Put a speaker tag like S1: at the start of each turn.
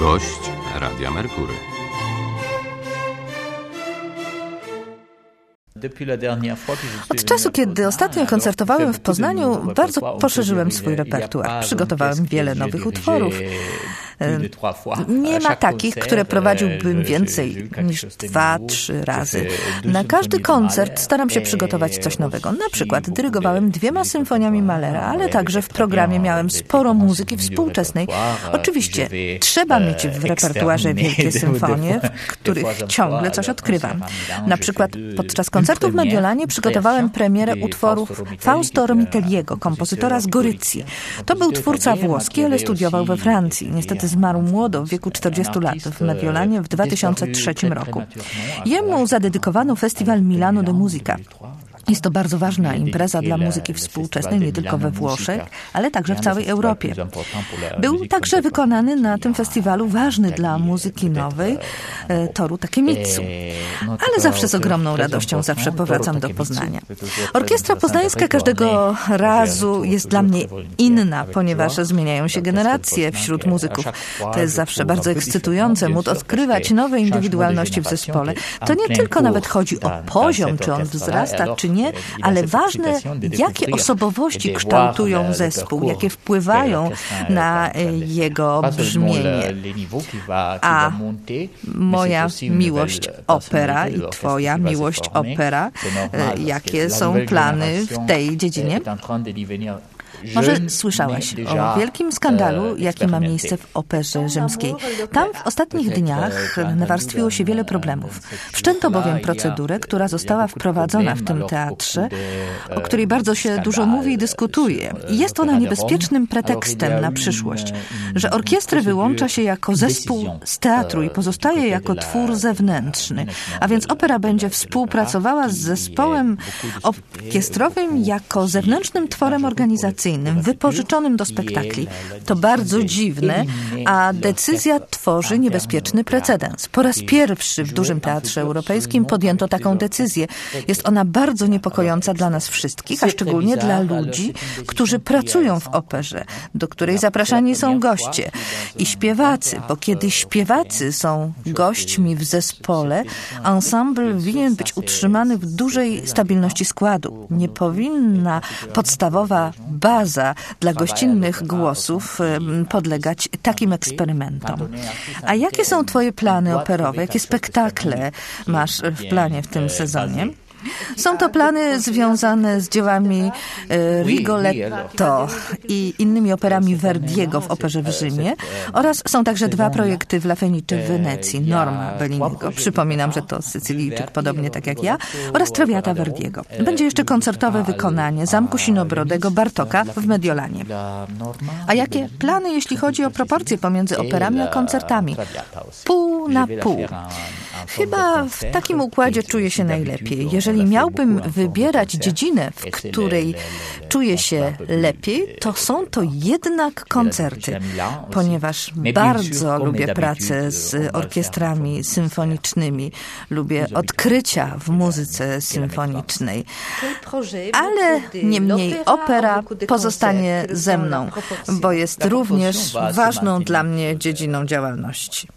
S1: Gość Radia Merkury.
S2: Od czasu, kiedy ostatnio koncertowałem w Poznaniu, bardzo poszerzyłem swój repertuar. Przygotowałem wiele nowych utworów. Nie ma takich, które prowadziłbym więcej niż 2-3 razy. Na każdy koncert staram się przygotować coś nowego. Na przykład dyrygowałem 2 symfoniami Mahlera, ale także w programie miałem sporo muzyki współczesnej. Oczywiście trzeba mieć w repertuarze wielkie symfonie, w których ciągle coś odkrywam. Na przykład podczas koncertu w Mediolanie przygotowałem premierę utworów Fausto Romitelliego, kompozytora z Gorycji. To był twórca włoski, ale studiował we Francji. Niestety zmarł młodo, w wieku 40 lat, w Mediolanie w 2003 roku. Jemu zadedykowano festiwal Milano de Musica. Jest to bardzo ważna impreza dla muzyki współczesnej, nie tylko we Włoszech, ale także w całej Europie. Był także wykonany na tym festiwalu ważny dla muzyki nowej Toru Takemitsu. Ale zawsze z ogromną radością powracam do Poznania. Orkiestra poznańska każdego razu jest dla mnie inna, ponieważ zmieniają się generacje wśród muzyków. To jest zawsze bardzo ekscytujące, móc odkrywać nowe indywidualności w zespole. To nie tylko nawet chodzi o poziom, czy on wzrasta, czy nie, ale ważne, jakie osobowości kształtują zespół, jakie wpływają na jego brzmienie. A moja miłość opera i twoja miłość opera, jakie są plany w tej dziedzinie? Może słyszałeś o wielkim skandalu, jaki ma miejsce w Operze Rzymskiej. Tam w ostatnich dniach nawarstwiło się wiele problemów. Wszczęto bowiem procedurę, która została wprowadzona w tym teatrze, o której bardzo się dużo mówi i dyskutuje. I jest ona niebezpiecznym pretekstem na przyszłość, że orkiestrę wyłącza się jako zespół z teatru i pozostaje jako twór zewnętrzny. A więc opera będzie współpracowała z zespołem orkiestrowym jako zewnętrznym tworem organizacyjnym, wypożyczonym do spektakli. To bardzo dziwne, a decyzja tworzy niebezpieczny precedens. Po raz pierwszy w dużym teatrze europejskim podjęto taką decyzję. Jest ona bardzo niepokojąca dla nas wszystkich, a szczególnie dla ludzi, którzy pracują w operze, do której zapraszani są goście i śpiewacy, bo kiedy śpiewacy są gośćmi w zespole, ensemble winien być utrzymany w dużej stabilności składu. Nie powinna podstawowa baza dla gościnnych głosów podlegać takim eksperymentom. A jakie są twoje plany operowe? Jakie spektakle masz w planie w tym sezonie? Są to plany związane z dziełami Rigoletto i innymi operami Verdiego w Operze w Rzymie oraz są także 2 projekty w La Fenice w Wenecji, Norma Belliniego, przypominam, że to Sycylijczyk, podobnie tak jak ja, oraz Traviata Verdiego. Będzie jeszcze koncertowe wykonanie Zamku Sinobrodego Bartoka w Mediolanie. A jakie plany, jeśli chodzi o proporcje pomiędzy operami a koncertami? Pół na pół. Chyba w takim układzie czuję się najlepiej. Jeżeli miałbym wybierać dziedzinę, w której czuję się lepiej, to są to jednak koncerty, ponieważ bardzo lubię pracę z orkiestrami symfonicznymi, lubię odkrycia w muzyce symfonicznej, ale niemniej opera pozostanie ze mną, bo jest również ważną dla mnie dziedziną działalności.